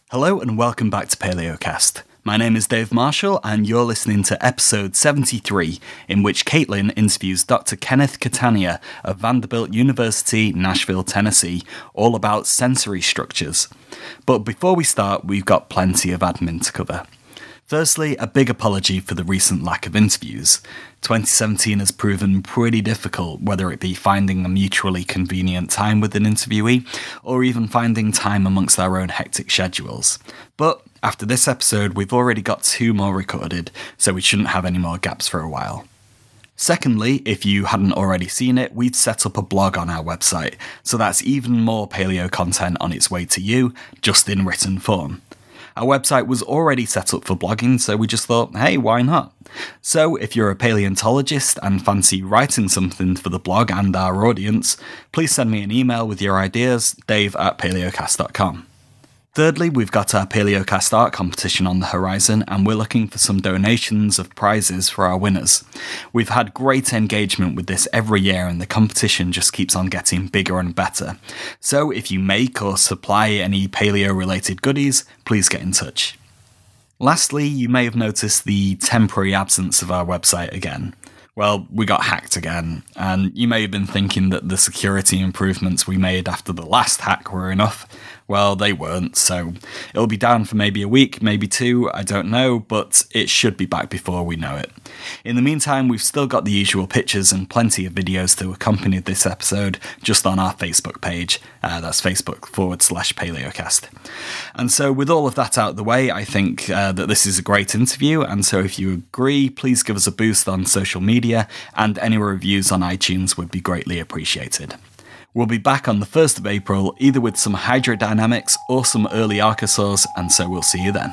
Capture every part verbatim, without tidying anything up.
Hello and welcome back to PaleoCast. My name is Dave Marshall and you're listening to episode seventy-three, in which Caitlin interviews Doctor Kenneth Catania of Vanderbilt University, Nashville, Tennessee, all about sensory structures. But before we start, we've got plenty of admin to cover. Firstly, a big apology for the recent lack of interviews. twenty seventeen has proven pretty difficult, whether it be finding a mutually convenient time with an interviewee, or even finding time amongst our own hectic schedules. But after this episode, we've already got two more recorded, so we shouldn't have any more gaps for a while. Secondly, if you hadn't already seen it, we've set up a blog on our website, so that's even more paleo content on its way to you, just in written form. Our website was already set up for blogging, so we just thought, hey, why not? So if you're a paleontologist and fancy writing something for the blog and our audience, please send me an email with your ideas, dave at paleocast dot com. Thirdly, we've got our PaleoCast art competition on the horizon, and we're looking for some donations of prizes for our winners. We've had great engagement with this every year, and the competition just keeps on getting bigger and better. So if you make or supply any paleo-related goodies, please get in touch. Lastly, you may have noticed the temporary absence of our website again. Well, we got hacked again, and you may have been thinking that the security improvements we made after the last hack were enough. Well, they weren't, so it'll be down for maybe a week, maybe two, I don't know, but it should be back before we know it. In the meantime, we've still got the usual pictures and plenty of videos to accompany this episode just on our Facebook page. Uh, that's Facebook forward slash PaleoCast. And so with all of that out of the way, I think uh, that this is a great interview, and so if you agree, please give us a boost on social media, and any reviews on iTunes would be greatly appreciated. We'll be back on the first of April, either with some hydrodynamics or some early archosaurs, and so we'll see you then.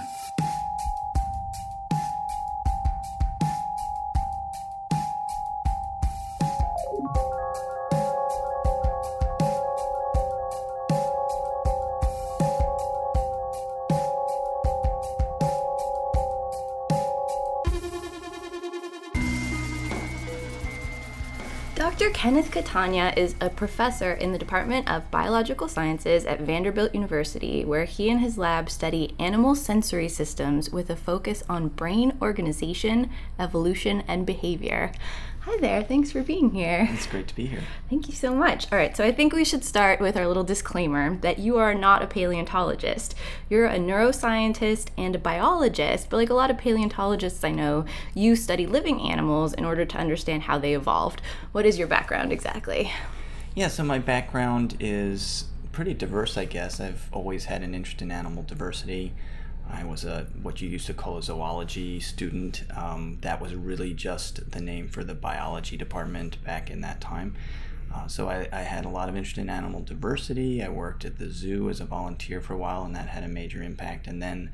Doctor Kenneth Catania is a professor in the Department of Biological Sciences at Vanderbilt University, where he and his lab study animal sensory systems with a focus on brain organization, evolution, and behavior. Hi there, thanks for being here. It's great to be here. Thank you so much. All right, so I think we should start with our little disclaimer that you are not a paleontologist. You're a neuroscientist and a biologist, but like a lot of paleontologists I know, you study living animals in order to understand how they evolved. What is your background exactly? Yeah, so my background is pretty diverse, I guess. I've always had an interest in animal diversity. I was a what you used to call a zoology student. Um, that was really just the name for the biology department back in that time. Uh, so I, I had a lot of interest in animal diversity. I worked at the zoo as a volunteer for a while, and that had a major impact. And then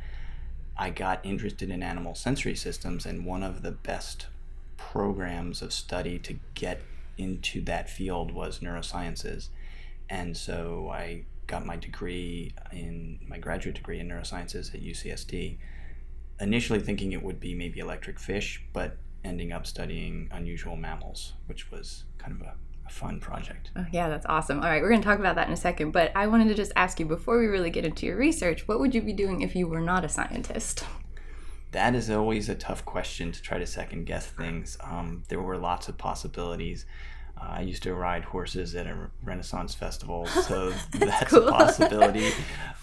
I got interested in animal sensory systems, and one of the best programs of study to get into that field was neurosciences. And so I got my degree in my graduate degree in neurosciences at U C S D, initially thinking it would be maybe electric fish, but ending up studying unusual mammals, which was kind of a, a fun project. Oh, yeah, that's awesome. All right, we're going to talk about that in a second, but I wanted to just ask you, before we really get into your research, what would you be doing if you were not a scientist? That is always a tough question to try to second guess things. Um, there were lots of possibilities. Uh, I used to ride horses at a Renaissance festival, so that's cool. a possibility.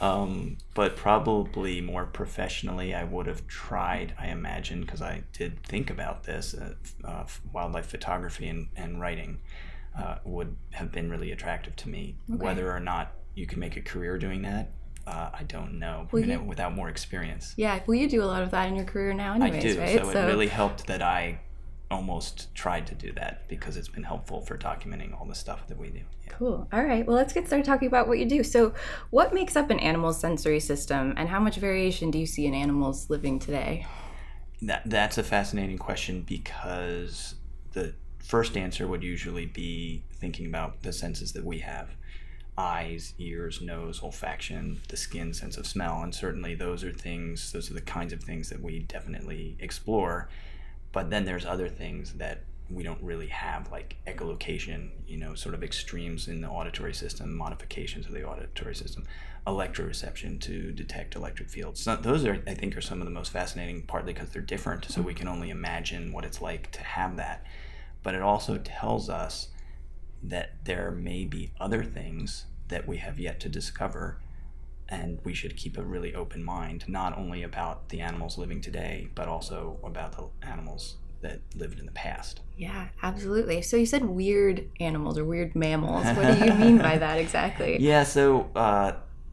Um, but probably more professionally, I would have tried, I imagine, because I did think about this, uh, uh, wildlife photography and, and writing uh, would have been really attractive to me. Okay. Whether or not you can make a career doing that, uh, I don't know, you know, without more experience. Yeah, well, you do a lot of that in your career now anyways, I do, right? so, so it really helped that I almost tried to do that because it's been helpful for documenting all the stuff that we do. Yeah. Cool. All right. Well, let's get started talking about what you do. So what makes up an animal's sensory system, and how much variation do you see in animals living today? That That's a fascinating question, because the first answer would usually be thinking about the senses that we have. Eyes, ears, nose, olfaction, the skin, sense of smell, and certainly those are things, those are the kinds of things that we definitely explore. But then there's other things that we don't really have, like echolocation, you know, sort of extremes in the auditory system, modifications of the auditory system. electroreception to detect electric fields. So those are, I think, are some of the most fascinating, partly because they're different, so we can only imagine what it's like to have that. But it also tells us that there may be other things that we have yet to discover, and we should keep a really open mind, not only about the animals living today, but also about the animals that lived in the past. Yeah, absolutely. So you said weird animals or weird mammals. What do you mean by that exactly? Yeah, so uh,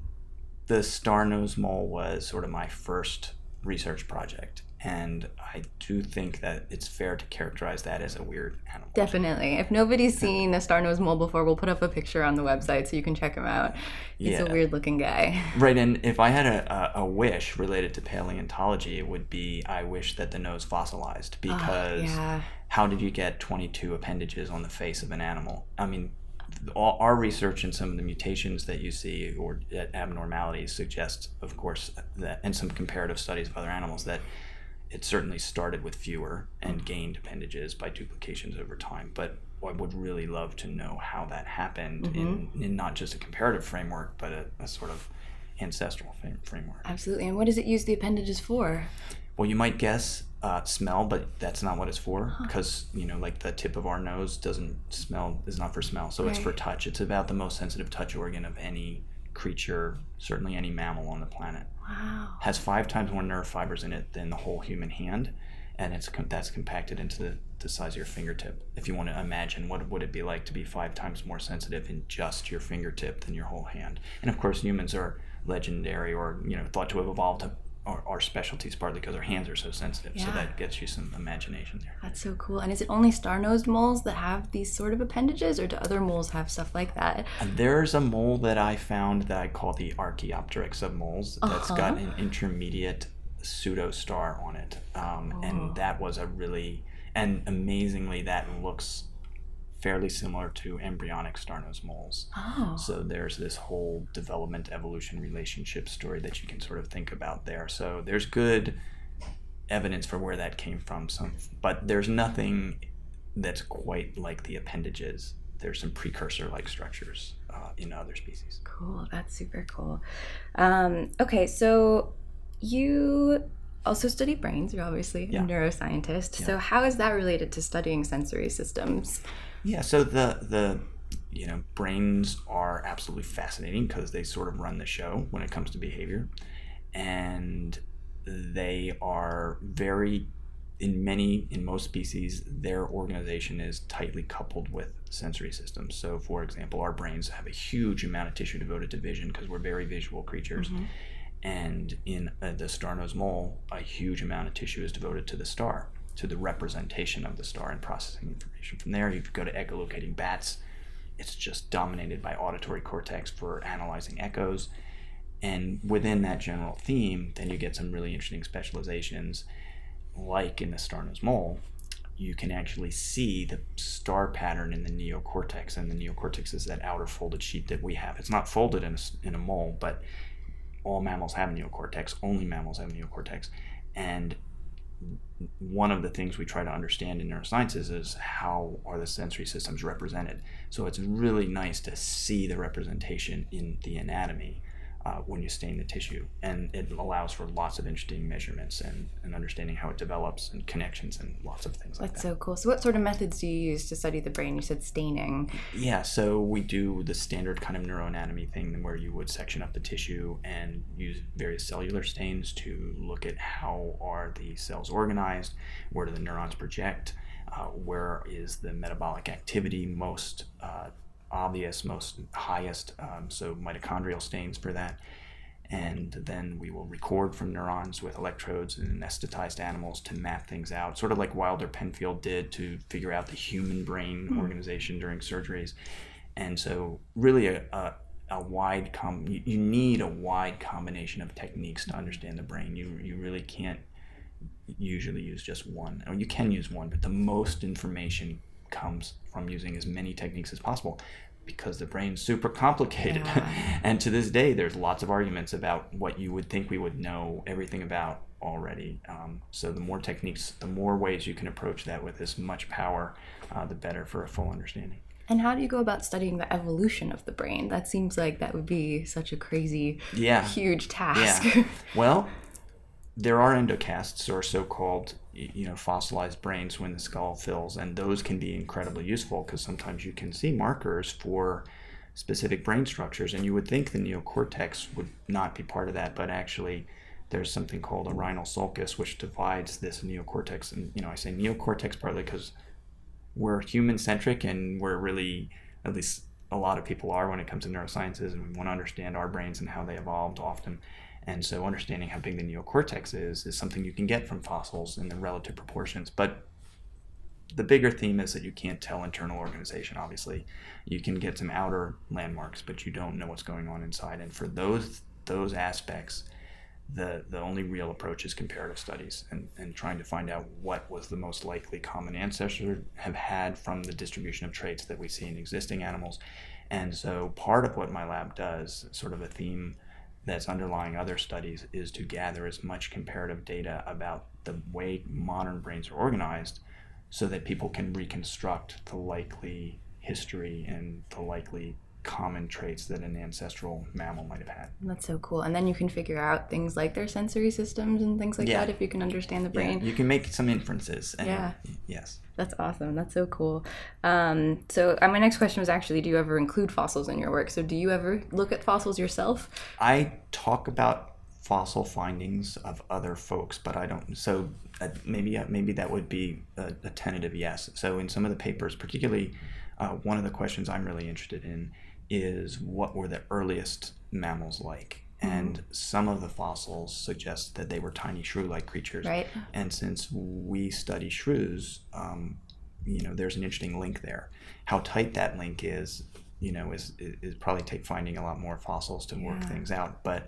the star-nosed mole was sort of my first research project, and I do think that it's fair to characterize that as a weird animal. Definitely. If nobody's seen a star-nosed mole before, we'll put up a picture on the website so you can check him out. He's Yeah. a weird-looking guy. Right, and if I had a, a, a wish related to paleontology, it would be I wish that the nose fossilized, because yeah. how did you get twenty-two appendages on the face of an animal? I mean, all, our research and some of the mutations that you see or abnormalities suggest, of course, that, and some comparative studies of other animals, that it certainly started with fewer and gained appendages by duplications over time. But I would really love to know how that happened mm-hmm. in, in not just a comparative framework, but a, a sort of ancestral framework. Absolutely. And what does it use the appendages for? Well, you might guess uh, smell, but that's not what it's for, because, huh. you know, like the tip of our nose doesn't smell, is not for smell, so right. It's for touch. It's about the most sensitive touch organ of any creature, certainly any mammal on the planet. Wow. Has five times more nerve fibers in it than the whole human hand, and it's that's compacted into the, the size of your fingertip. If you want to imagine what would it be like to be five times more sensitive in just your fingertip than your whole hand. And of course, humans are legendary, or you know, thought to have evolved to our, our specialties partly because our hands are so sensitive. Yeah. So that gets you some imagination there. That's so cool. And is it only star-nosed moles that have these sort of appendages, or do other moles have stuff like that? And there's a mole that I found that I call the Archaeopteryx of moles that's uh-huh. got an intermediate pseudostar on it. Um, oh. And that was a really, and amazingly that looks fairly similar to embryonic star-nosed moles. Oh. So there's this whole development evolution relationship story that you can sort of think about there. So there's good evidence for where that came from, some, but there's nothing that's quite like the appendages. There's some precursor-like structures uh, in other species. Cool, that's super cool. Um, okay, so you also study brains. You're obviously yeah. a neuroscientist. Yeah. So how is that related to studying sensory systems? Yeah, so the the you know brains are absolutely fascinating because they sort of run the show when it comes to behavior, and they are very, in many, in most species, their organization is tightly coupled with sensory systems. So, for example, our brains have a huge amount of tissue devoted to vision because we're very visual creatures. Mm-hmm. And in uh, the star-nosed mole, a huge amount of tissue is devoted to the star, to the representation of the star and processing information from there. You go to echolocating bats, it's just dominated by auditory cortex for analyzing echoes. And within that general theme, then you get some really interesting specializations. Like in the star-nosed mole, you can actually see the star pattern in the neocortex, and the neocortex is that outer folded sheet that we have. It's not folded in a, in a mole, but all mammals have neocortex. Only mammals have neocortex. And one of the things we try to understand in neurosciences is how are the sensory systems represented. So it's really nice to see the representation in the anatomy uh, when you stain the tissue. And it allows for lots of interesting measurements and, and understanding how it develops and connections and lots of things like That's that. That's so cool. So what sort of methods do you use to study the brain? You said staining. Yeah, so we do the standard kind of neuroanatomy thing where you would section up the tissue and use various cellular stains to look at how are the cells organized, where do the neurons project, uh, where is the metabolic activity most uh, obvious, most highest, um, so mitochondrial stains for that. And then we will record from neurons with electrodes and anesthetized animals to map things out, sort of like Wilder Penfield did to figure out the human brain mm-hmm. organization during surgeries. And so really a, a, a wide, com- you, you need a wide combination of techniques to understand the brain. You, you really can't usually use just one. I mean, you can use one, but the most information comes from using as many techniques as possible because the brain's super complicated. Yeah. And to this day, there's lots of arguments about what you would think we would know everything about already. Um, so the more techniques, the more ways you can approach that with as much power, uh, the better for a full understanding. And how do you go about studying the evolution of the brain? That seems like that would be such a crazy, yeah. huge task. Yeah. Well, there are endocasts, or so-called, you know, fossilized brains when the skull fills, and those can be incredibly useful because sometimes you can see markers for specific brain structures, and you would think the neocortex would not be part of that, but actually there's something called a rhinal sulcus which divides this neocortex. And you know, I say neocortex partly because we're human-centric, and we're really, at least a lot of people are when it comes to neurosciences, and we want to understand our brains and how they evolved often. And so understanding how big the neocortex is is something you can get from fossils in the relative proportions. But the bigger theme is that you can't tell internal organization, obviously. You can get some outer landmarks, but you don't know what's going on inside. And for those those aspects, the, the only real approach is comparative studies and, and trying to find out what was the most likely common ancestor have had from the distribution of traits that we see in existing animals. And so part of what my lab does, sort of a theme that's underlying other studies, is to gather as much comparative data about the way modern brains are organized so that people can reconstruct the likely history and the likely common traits that an ancestral mammal might have had. That's so cool. And then you can figure out things like their sensory systems and things like yeah. that if you can understand the brain. Yeah, you can make some inferences. And yeah. Yes. That's awesome. That's so cool. Um, so uh, my next question was actually, do you ever include fossils in your work? So do you ever look at fossils yourself? I talk about fossil findings of other folks, but I don't. So uh, maybe uh, maybe that would be a, a tentative yes. So in some of the papers, particularly uh, one of the questions I'm really interested in is what were the earliest mammals like? Mm-hmm. And some of the fossils suggest that they were tiny shrew-like creatures. Right. And since we study shrews, um, you know, there's an interesting link there. How tight that link is, you know, is is, is probably take finding a lot more fossils to yeah. work things out. But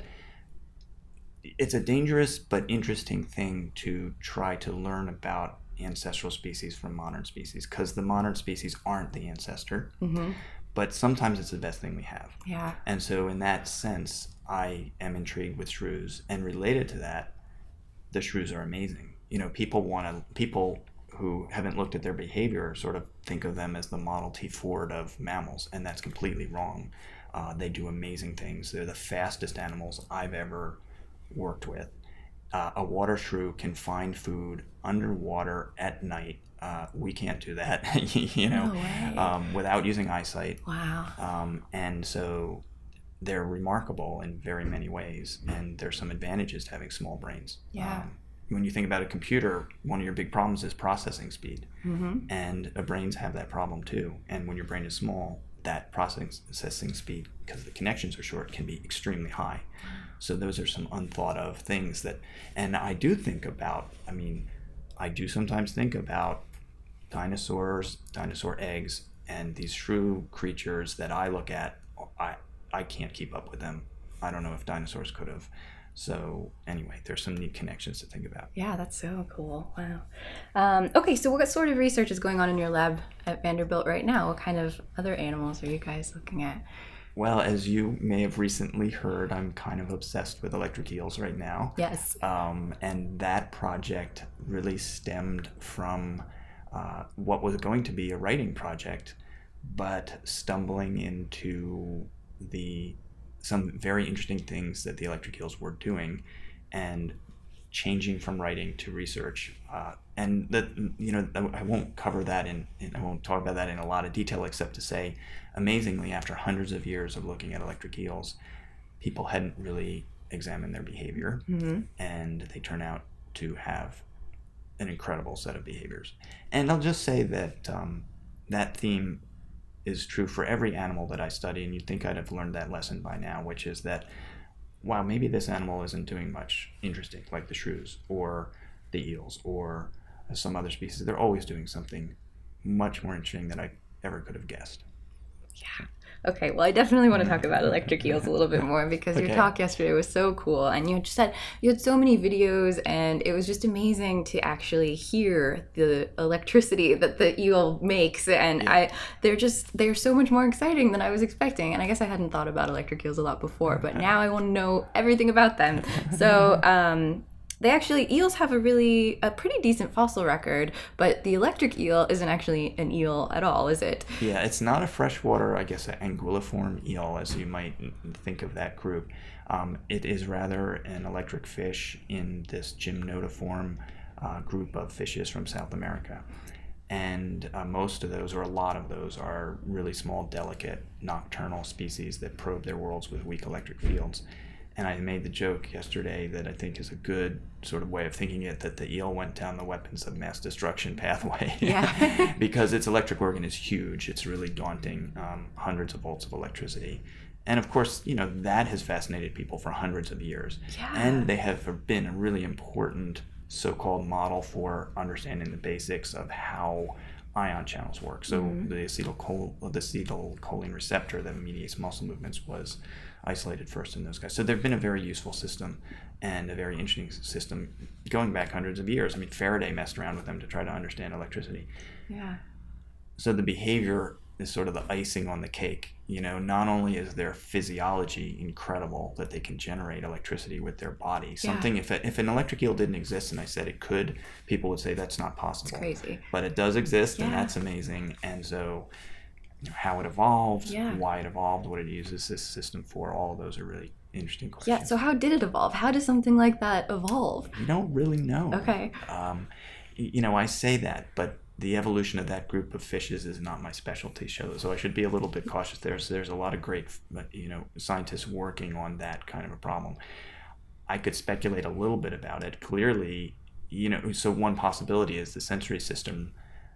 it's a dangerous but interesting thing to try to learn about ancestral species from modern species, because the modern species aren't the ancestor. Mm-hmm. But sometimes it's the best thing we have. Yeah. And so in that sense, I am intrigued with shrews. And related to that, the shrews are amazing. You know, people want to, people who haven't looked at their behavior sort of think of them as the Model T Ford of mammals, and that's completely wrong. Uh, they do amazing things. They're the fastest animals I've ever worked with. Uh, a water shrew can find food underwater at night. Uh, we can't do that, you know, no um, without using eyesight. Wow. Um, and so they're remarkable in very many ways, and there's some advantages to having small brains. Yeah. Um, when you think about a computer, one of your big problems is processing speed, mm-hmm. and uh, brains have that problem too. And when your brain is small, that processing speed, because the connections are short, can be extremely high. So those are some unthought of things that, and I do think about, I mean, I do sometimes think about dinosaurs, dinosaur eggs, and these shrew creatures that I look at. I I can't keep up with them. I don't know if dinosaurs could have. So anyway, there's some neat connections to think about. Yeah, that's so cool. Wow. Um, okay, so what sort of research is going on in your lab at Vanderbilt right now? What kind of other animals are you guys looking at? Well, as you may have recently heard, I'm kind of obsessed with electric eels right now. Yes. Um, and that project really stemmed from uh, what was going to be a writing project, but stumbling into the some very interesting things that the electric eels were doing, and changing from writing to research. Uh, and that, you know, I won't cover that in, in, I won't talk about that in a lot of detail, except to say, amazingly, after hundreds of years of looking at electric eels, people hadn't really examined their behavior, mm-hmm. and they turn out to have an incredible set of behaviors. And I'll just say that um, that theme is true for every animal that I study, and you'd think I'd have learned that lesson by now, which is that, wow, maybe this animal isn't doing much interesting, like the shrews or the eels or some other species. They're always doing something much more interesting than I ever could have guessed. Yeah. Okay, well, I definitely want to talk about electric eels a little bit more, because okay. your talk yesterday was so cool, and you just had you had so many videos, and it was just amazing to actually hear the electricity that the eel makes, and yeah. I they're just they're so much more exciting than I was expecting. And I guess I hadn't thought about electric eels a lot before, but now I want to know everything about them. So, um, they actually, eels have a really, a pretty decent fossil record, but the electric eel isn't actually an eel at all, is it? Yeah, it's not a freshwater, I guess, an anguilliform eel, as you might think of that group. Um, it is rather an electric fish in this gymnotiform uh, group of fishes from South America. And uh, most of those, or a lot of those, are really small, delicate, nocturnal species that probe their worlds with weak electric fields. And I made the joke yesterday that I think is a good sort of way of thinking it, that the eel went down the weapons of mass destruction pathway. Yeah. Because its electric organ is huge. It's really daunting, um, hundreds of volts of electricity. And of course, you know, that has fascinated people for hundreds of years. Yeah. And they have been a really important so-called model for understanding the basics of how ion channels work. So mm-hmm. the acetylchol- the acetylcholine receptor that mediates muscle movements was isolated first in those guys. So they've been a very useful system and a very interesting system going back hundreds of years. I mean, Faraday messed around with them to try to understand electricity. Yeah. So the behavior is sort of the icing on the cake. You know, not only is their physiology incredible that they can generate electricity with their body. Something, yeah. if it, if an electric eel didn't exist and I said it could, people would say that's not possible. It's crazy. But it does exist, yeah. and that's amazing. And so, you know, how it evolved, yeah. why it evolved, what it uses this system for, all of those are really interesting questions. Yeah, so how did it evolve? How does something like that evolve? We don't really know. Okay. Um, you know, I say that, but the evolution of that group of fishes is not my specialty, so I should be a little bit cautious there. So there's a lot of great, you know, scientists working on that kind of a problem. I could speculate a little bit about it. Clearly, you know, so one possibility is the sensory system,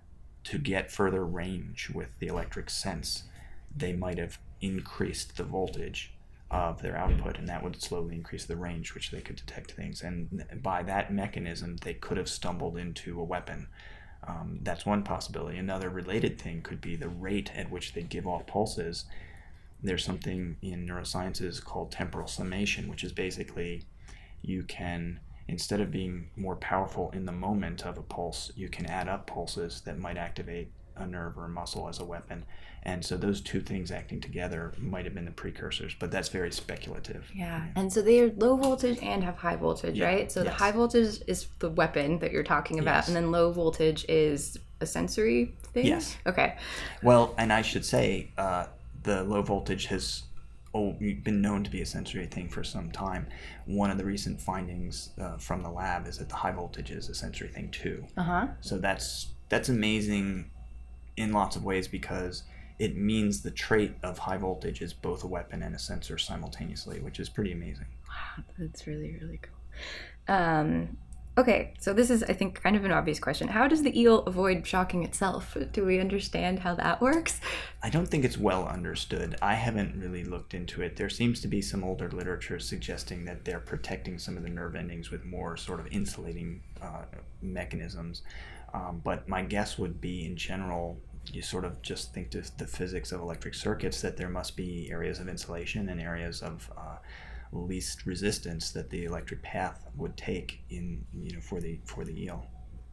to get further range with the electric sense, they might have increased the voltage of their output, and that would slowly increase the range which they could detect things. And by that mechanism, they could have stumbled into a weapon. Um, that's one possibility. Another related thing could be the rate at which they give off pulses. There's something in neurosciences called temporal summation, which is basically you can, instead of being more powerful in the moment of a pulse, you can add up pulses that might activate a nerve or a muscle as a weapon. And so those two things acting together might have been the precursors, but that's very speculative. Yeah, yeah. And so they are low voltage and have high voltage, yeah. right? So yes. the high voltage is the weapon that you're talking about, yes. and then low voltage is a sensory thing? Yes. Okay. Well, and I should say uh, the low voltage has oh, been known to be a sensory thing for some time. One of the recent findings uh, from the lab is that the high voltage is a sensory thing too. Uh-huh. So that's that's amazing in lots of ways, because it means the trait of high voltage is both a weapon and a sensor simultaneously, which is pretty amazing. Wow, that's really, really cool. Um, okay, so this is, I think, kind of an obvious question. How does the eel avoid shocking itself? Do we understand how that works? I don't think it's well understood. I haven't really looked into it. There seems to be some older literature suggesting that they're protecting some of the nerve endings with more sort of insulating uh, mechanisms. Um, but my guess would be, in general, you sort of just think to the physics of electric circuits, that there must be areas of insulation and areas of uh, least resistance that the electric path would take in, you know, for the for the eel.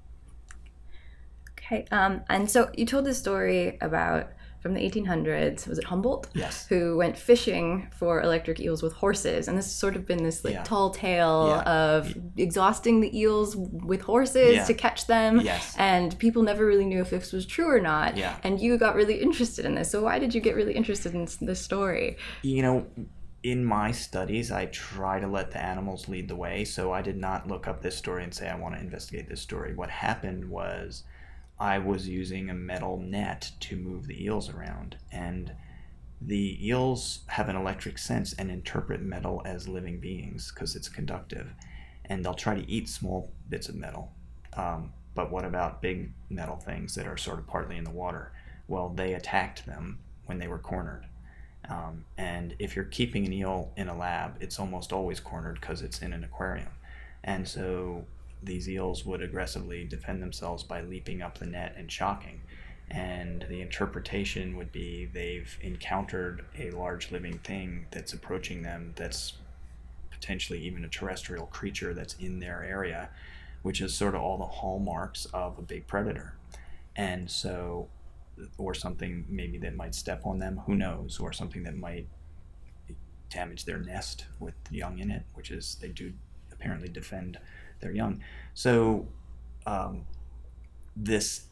Okay, um, and so you told this story about, from the eighteen hundreds, was it Humboldt? Yes. Who went fishing for electric eels with horses, and this has sort of been this like yeah. tall tale yeah. of yeah. exhausting the eels with horses yeah. to catch them, yes. and people never really knew if this was true or not. Yeah. And you got really interested in this. So why did you get really interested in this story? You know, in my studies, I try to let the animals lead the way, so I did not look up this story and say I want to investigate this story. What happened was, I was using a metal net to move the eels around, and the eels have an electric sense and interpret metal as living beings because it's conductive, and they'll try to eat small bits of metal. Um, but what about big metal things that are sort of partly in the water? Well, they attacked them when they were cornered. Um, and if you're keeping an eel in a lab, it's almost always cornered because it's in an aquarium. And so these eels would aggressively defend themselves by leaping up the net and shocking. And the interpretation would be they've encountered a large living thing that's approaching them, that's potentially even a terrestrial creature that's in their area, which is sort of all the hallmarks of a big predator. And so, or something maybe that might step on them, who knows, or something that might damage their nest with the young in it, which is, they do apparently defend their young. So um, this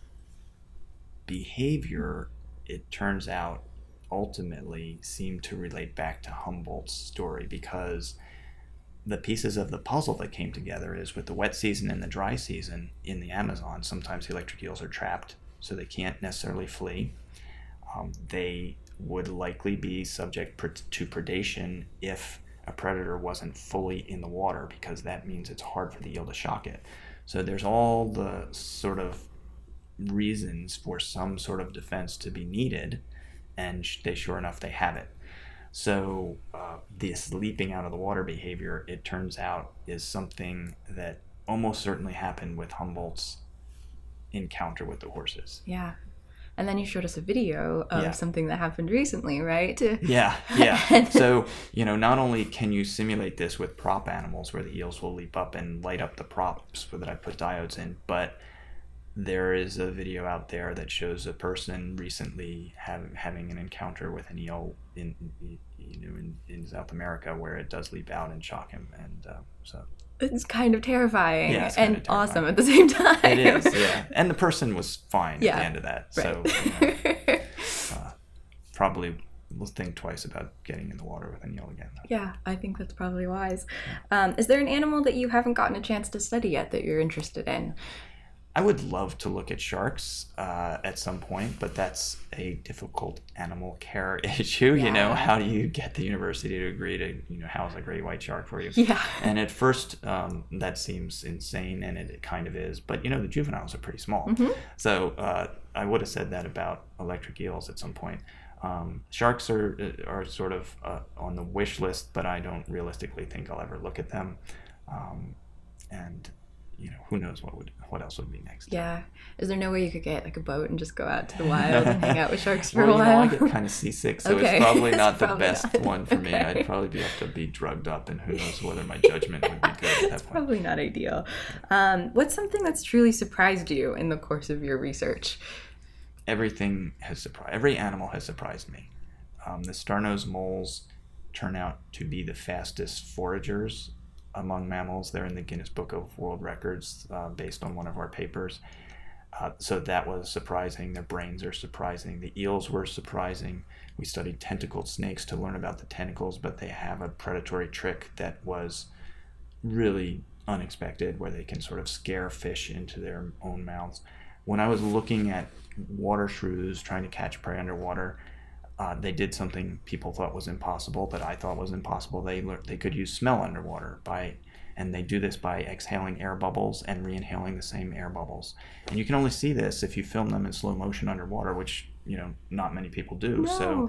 behavior, it turns out, ultimately seemed to relate back to Humboldt's story, because the pieces of the puzzle that came together is with the wet season and the dry season in the Amazon, sometimes the electric eels are trapped, so they can't necessarily flee. Um, they would likely be subject pr- to predation if a predator wasn't fully in the water, because that means it's hard for the eel to shock it. So there's all the sort of reasons for some sort of defense to be needed, and they sure enough, they have it. So uh, this leaping out of the water behavior, it turns out, is something that almost certainly happened with Humboldt's encounter with the horses. Yeah. And then you showed us a video of Yeah. something that happened recently, right? Yeah, yeah. So, you know, not only can you simulate this with prop animals where the eels will leap up and light up the props that I put diodes in, but there is a video out there that shows a person recently have, having an encounter with an eel in, you know, in, in South America, where it does leap out and shock him, and uh, so It's kind of terrifying Yeah, it's and kind of terrifying. awesome at the same time. it is. Yeah, and the person was fine Yeah, at the end of that. right. So you know, uh, probably will think twice about getting in the water with an eel again. Yeah, I think that's probably wise. Um, is there an animal that you haven't gotten a chance to study yet that you're interested in? I would love to look at sharks uh, at some point, but that's a difficult animal care issue. You know, Yeah. how do you get the university to agree to, you know, house a great white shark for you? Yeah. And at first, um, that seems insane, and it, it kind of is. But, you know, the juveniles are pretty small. Mm-hmm. So uh, I would have said that about electric eels at some point. Um, sharks are are sort of uh, on the wish list, but I don't realistically think I'll ever look at them. Um, and you know, who knows what would what else would be next? Yeah. Is there no way you could get like a boat and just go out to the wild and hang out with sharks for well, a you know, while? I get kind of seasick, so Okay. it's probably It's not the probably best not. one for me. Okay. I'd probably be, have to be drugged up, and who knows whether my judgment would be good at that point. Probably not ideal. Um, what's something that's truly surprised you in the course of your research? Everything has surprised. Every animal has surprised me. Um, the star-nosed moles turn out to be the fastest foragers among mammals. They're in the Guinness Book of World Records uh, based on one of our papers. Uh, so that was surprising. Their brains are surprising. The eels were surprising. We studied tentacled snakes to learn about the tentacles, but they have a predatory trick that was really unexpected, where they can sort of scare fish into their own mouths. When I was looking at water shrews trying to catch prey underwater, Uh, they did something people thought was impossible, that I thought was impossible. They learned they could use smell underwater by, and they do this by exhaling air bubbles and re-inhaling the same air bubbles. And you can only see this if you film them in slow motion underwater, which, you know, not many people do. No. So,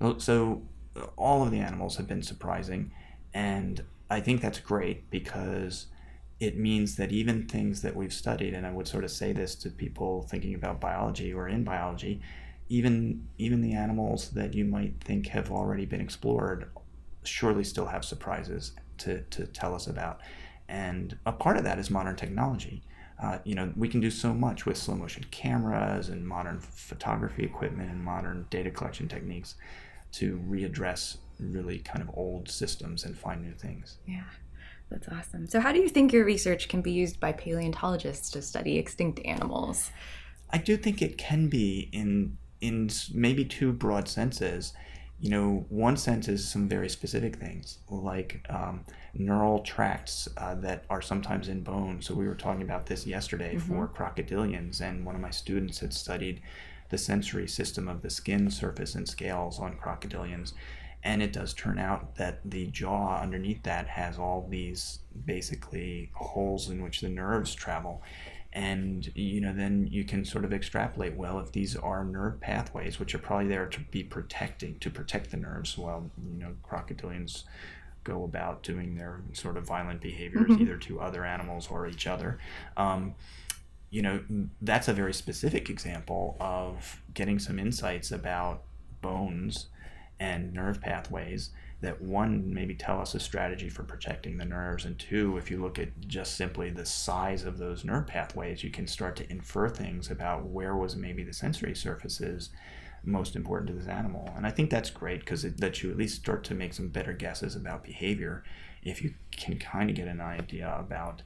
so all of the animals have been surprising, and I think that's great, because it means that even things that we've studied, and I would sort of say this to people thinking about biology or in biology, even even the animals that you might think have already been explored surely still have surprises to, to tell us about. And a part of that is modern technology. Uh, you know, we can do so much with slow motion cameras and modern photography equipment and modern data collection techniques to readdress really kind of old systems and find new things. Yeah, that's awesome. So how do you think your research can be used by paleontologists to study extinct animals? I do think it can be in in maybe two broad senses. You know, one sense is some very specific things, like um, neural tracts uh, that are sometimes in bone. So we were talking about this yesterday Mm-hmm. for crocodilians, and one of my students had studied the sensory system of the skin surface and scales on crocodilians. And it does turn out that the jaw underneath that has all these basically holes in which the nerves travel. And, you know, then you can sort of extrapolate, well, if these are nerve pathways, which are probably there to be protecting, to protect the nerves, while, you know, crocodilians go about doing their sort of violent behaviors, Mm-hmm. either to other animals or each other. Um, you know, that's a very specific example of getting some insights about bones and nerve pathways that, one, maybe tell us a strategy for protecting the nerves, and two, if you look at just simply the size of those nerve pathways, you can start to infer things about where was maybe the sensory surfaces most important to this animal. And I think that's great, because it lets you at least start to make some better guesses about behavior if you can kind of get an idea about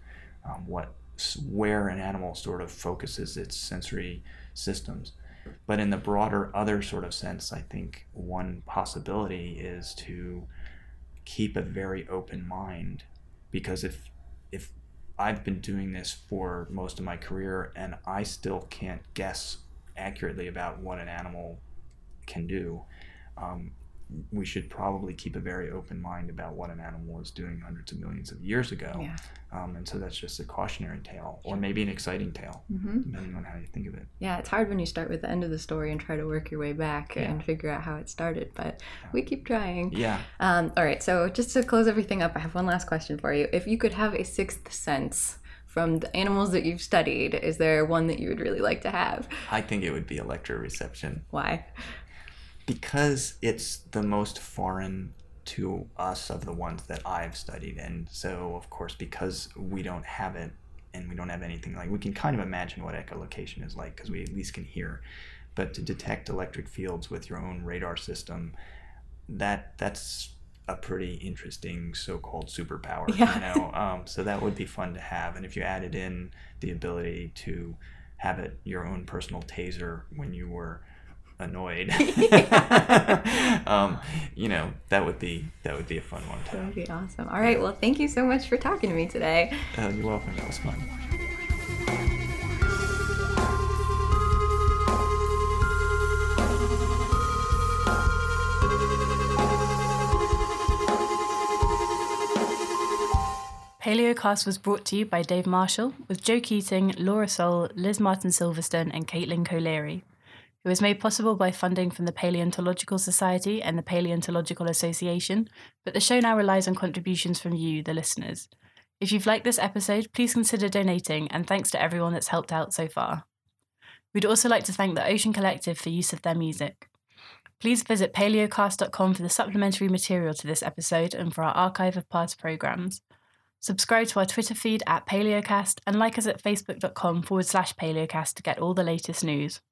um, what where an animal sort of focuses its sensory systems. But in the broader other sort of sense, I think one possibility is to keep a very open mind, because if if I've been doing this for most of my career and I still can't guess accurately about what an animal can do, um, we should probably keep a very open mind about what an animal was doing hundreds of millions of years ago. Yeah. Um, and so that's just a cautionary tale, or maybe an exciting tale, mm-hmm. depending on how you think of it. Yeah, it's hard when you start with the end of the story and try to work your way back yeah. and figure out how it started, but yeah. we keep trying. Yeah. Um, all right, so just to close everything up, I have one last question for you. If you could have a sixth sense from the animals that you've studied, is there one that you would really like to have? I think it would be electroreception. Why? Because it's the most foreign to us of the ones that I've studied. And so, of course, because we don't have it and we don't have anything like, we can kind of imagine what echolocation is like because we at least can hear. But to detect electric fields with your own radar system, that that's a pretty interesting so-called superpower, yeah. you know. Um, so that would be fun to have. And if you added in the ability to have it your own personal taser when you were annoyed, um, you know, that would be that would be a fun one to have. That would be awesome. All right, well, thank you so much for talking to me today. Uh, you're welcome. That was fun. Paleocast was brought to you by Dave Marshall, with Joe Keating, Laura Soul, Liz Martin-Silverstone and Caitlin Coleri. It was made possible by funding from the Paleontological Society and the Paleontological Association, but the show now relies on contributions from you, the listeners. If you've liked this episode, please consider donating, and thanks to everyone that's helped out so far. We'd also like to thank the Ocean Collective for use of their music. Please visit paleocast dot com for the supplementary material to this episode and for our archive of past programmes. Subscribe to our Twitter feed at Paleocast and like us at facebook dot com forward slash Paleocast to get all the latest news.